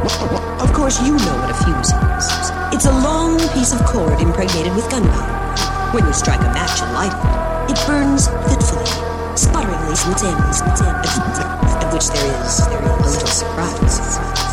Of course, you know what a fuse is. It's a long piece of cord impregnated with gunpowder. When you strike a match and light it burns fitfully, sputteringly to its ends, at which there is a little surprise.